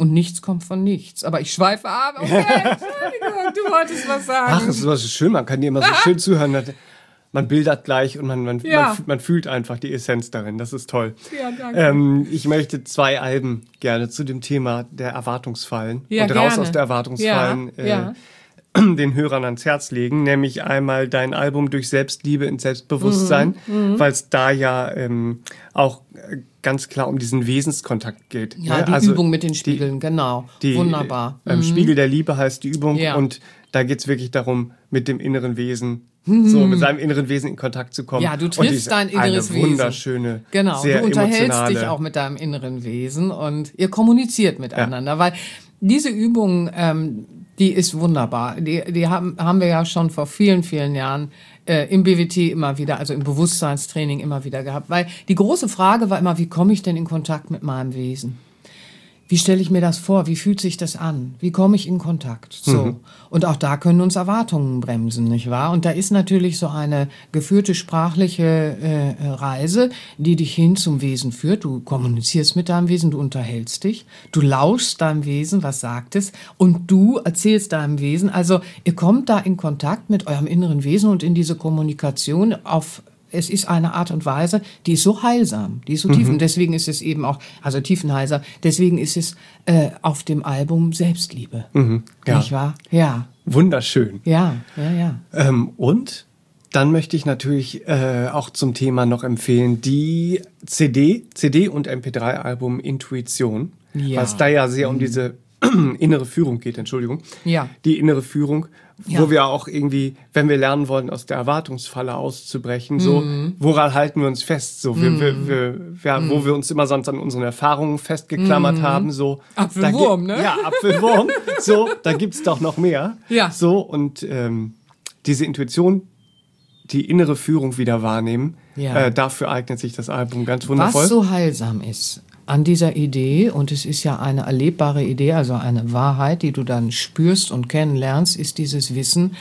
Und nichts kommt von nichts. Aber ich schweife ab. Okay, Entschuldigung, du wolltest was sagen. Ach, das ist was schön. Man kann dir immer so schön zuhören. Man bildert gleich und man, man, Ja. man, man fühlt einfach die Essenz darin. Das ist toll. Ja, danke. Ähm, ich möchte zwei Alben gerne zu dem Thema der Erwartungsfallen Ja, und raus gerne. aus der Erwartungsfallen Ja, äh, ja. den Hörern ans Herz legen. Nämlich einmal dein Album Durch Selbstliebe ins Selbstbewusstsein, Mhm, weil es da ja ähm, auch äh, ganz klar um diesen Wesenskontakt geht. Ja, ne? die Also Übung mit den Spiegeln, genau. die, Wunderbar. Ähm, Mhm. Spiegel der Liebe heißt die Übung Ja. und da geht's wirklich darum, mit dem inneren Wesen, so mit seinem inneren Wesen in Kontakt zu kommen. Ja, du Und die triffst ist dein inneres eine Wesen. wunderschöne, Genau, sehr du unterhältst emotionale, dich auch mit deinem inneren Wesen und ihr kommuniziert miteinander, weil diese Übung, ähm, die ist wunderbar. Die, die haben, haben wir ja schon vor vielen, vielen Jahren äh, im B W T immer wieder, also im Bewusstseinstraining immer wieder gehabt. Weil die große Frage war immer, wie komme ich denn in Kontakt mit meinem Wesen? Wie stelle ich mir das vor? Wie fühlt sich das an? Wie komme ich in Kontakt? So. Mhm. Und auch da können uns Erwartungen bremsen, nicht wahr? Und da ist natürlich so eine geführte sprachliche äh, Reise, die dich hin zum Wesen führt. Du kommunizierst mit deinem Wesen, du unterhältst dich, du lauschst deinem Wesen, was sagt es, und du erzählst deinem Wesen. Also ihr kommt da in Kontakt mit eurem inneren Wesen und in diese Kommunikation auf Es ist eine Art und Weise, die ist so heilsam, die ist so tief. Mhm. Und deswegen ist es eben auch, also tiefenheiser, deswegen ist es äh, auf dem Album Selbstliebe. Mhm. Ja. Nicht wahr? Ja. Wunderschön. Ja, ja, ja. Ähm, und dann möchte ich natürlich äh, auch zum Thema noch empfehlen, die C D, C D und M P drei Album Intuition, Ja. weil es da ja sehr um diese innere Führung geht, Entschuldigung. Ja. Die innere Führung, wo Ja. wir auch irgendwie, wenn wir lernen wollen, aus der Erwartungsfalle auszubrechen, so, Mhm. woran halten wir uns fest? So, wir, wir, wir, wir, wo wir uns immer sonst an unseren Erfahrungen festgeklammert haben, so. Apfelwurm, da, ne? Ja, Apfelwurm. So, da gibt's doch noch mehr. Ja. So, und ähm, diese Intuition, die innere Führung wieder wahrnehmen, Ja. äh, dafür eignet sich das Album ganz wundervoll. Was so heilsam ist an dieser Idee, und es ist ja eine erlebbare Idee, also eine Wahrheit, die du dann spürst und kennenlernst, ist dieses Wissen,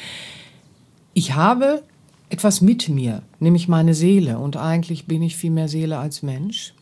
ich habe etwas mit mir, nämlich meine Seele, und eigentlich bin ich viel mehr Seele als Mensch.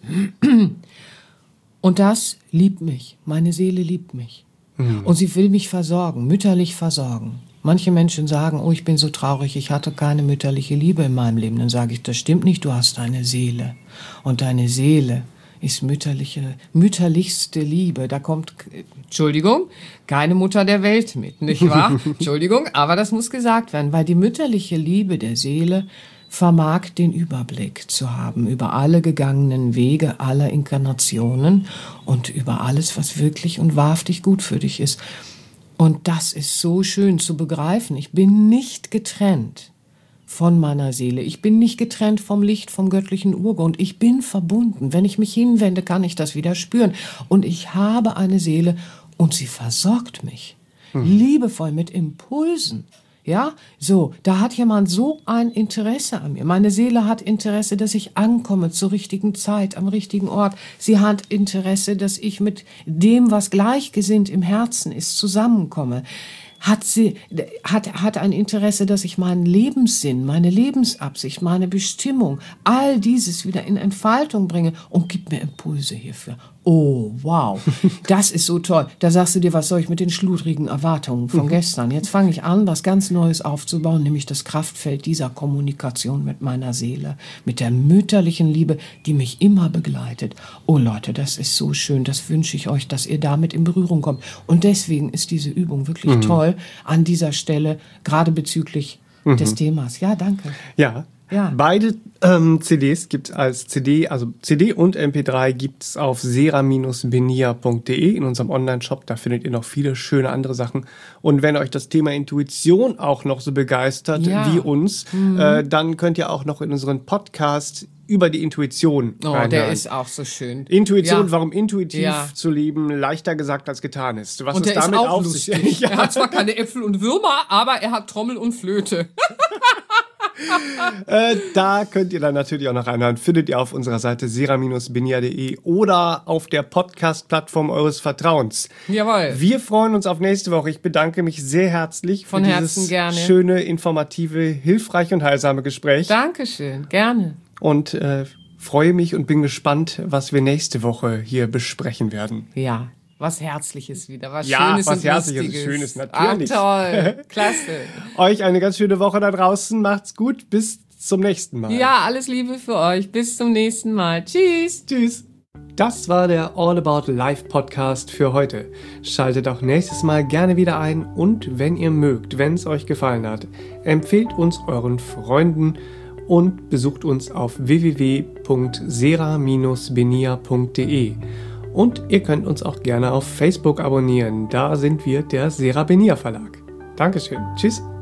Und das liebt mich, meine Seele liebt mich. Mhm. Und sie will mich versorgen, mütterlich versorgen. Manche Menschen sagen, oh, ich bin so traurig, ich hatte keine mütterliche Liebe in meinem Leben. Dann sage ich, das stimmt nicht, du hast eine Seele. Und deine Seele ist mütterliche, mütterlichste Liebe. Da kommt, Entschuldigung, keine Mutter der Welt mit, nicht wahr? Entschuldigung, aber das muss gesagt werden, weil die mütterliche Liebe der Seele vermag den Überblick zu haben über alle gegangenen Wege aller Inkarnationen und über alles, was wirklich und wahrhaftig gut für dich ist. Und das ist so schön zu begreifen. Ich bin nicht getrennt von meiner Seele. Ich bin nicht getrennt vom Licht, vom göttlichen Urgrund. Ich bin verbunden. Wenn ich mich hinwende, kann ich das wieder spüren. Und ich habe eine Seele und sie versorgt mich. Hm. Liebevoll mit Impulsen. Ja, so, da hat jemand so ein Interesse an mir. Meine Seele hat Interesse, dass ich ankomme zur richtigen Zeit, am richtigen Ort. Sie hat Interesse, dass ich mit dem, was gleichgesinnt im Herzen ist, zusammenkomme. Hat sie, hat, hat ein Interesse, dass ich meinen Lebenssinn, meine Lebensabsicht, meine Bestimmung, all dieses wieder in Entfaltung bringe und gibt mir Impulse hierfür. Oh, wow, das ist so toll. Da sagst du dir, was soll ich mit den schludrigen Erwartungen von gestern? Jetzt fange ich an, was ganz Neues aufzubauen, nämlich das Kraftfeld dieser Kommunikation mit meiner Seele, mit der mütterlichen Liebe, die mich immer begleitet. Oh Leute, das ist so schön, das wünsche ich euch, dass ihr damit in Berührung kommt. Und deswegen ist diese Übung wirklich mhm. toll an dieser Stelle, gerade bezüglich mhm. des Themas. Ja, danke. Ja. Ja. Beide ähm, C Ds gibt es als C D, also C D und M P drei gibt es auf sera Bindestrich benia punkt de in unserem Online-Shop. Da findet ihr noch viele schöne andere Sachen. Und wenn euch das Thema Intuition auch noch so begeistert ja. wie uns, mhm. äh, dann könnt ihr auch noch in unseren Podcast über die Intuition Oh, reinhören. Der ist auch so schön. Intuition, ja. warum intuitiv ja. zu leben leichter gesagt als getan ist. Was und es der damit ist auch auf lustig. sich ja. Er hat zwar keine Äpfel und Würmer, aber er hat Trommel und Flöte. äh, da könnt ihr dann natürlich auch noch reinhören. Findet ihr auf unserer Seite sera Bindestrich benia punkt de oder auf der Podcast-Plattform eures Vertrauens. Jawohl. Wir freuen uns auf nächste Woche. Ich bedanke mich sehr herzlich für Von dieses Herzen gerne. schöne, informative, hilfreiche und heilsame Gespräch. Dankeschön, gerne. Und äh, freue mich und bin gespannt, was wir nächste Woche hier besprechen werden. Ja, was Herzliches wieder, was ja, Schönes was und Herzliches, Lustiges. Schönes, natürlich. Ach, toll, klasse. Euch eine ganz schöne Woche da draußen. Macht's gut, bis zum nächsten Mal. Ja, alles Liebe für euch. Bis zum nächsten Mal. Tschüss. Tschüss. Das war der All About Life Podcast für heute. Schaltet auch nächstes Mal gerne wieder ein und wenn ihr mögt, wenn es euch gefallen hat, empfehlt uns euren Freunden und besucht uns auf w w w punkt sera Bindestrich benia punkt de. Und ihr könnt uns auch gerne auf Facebook abonnieren. Da sind wir der Sera Benia Verlag. Dankeschön. Tschüss.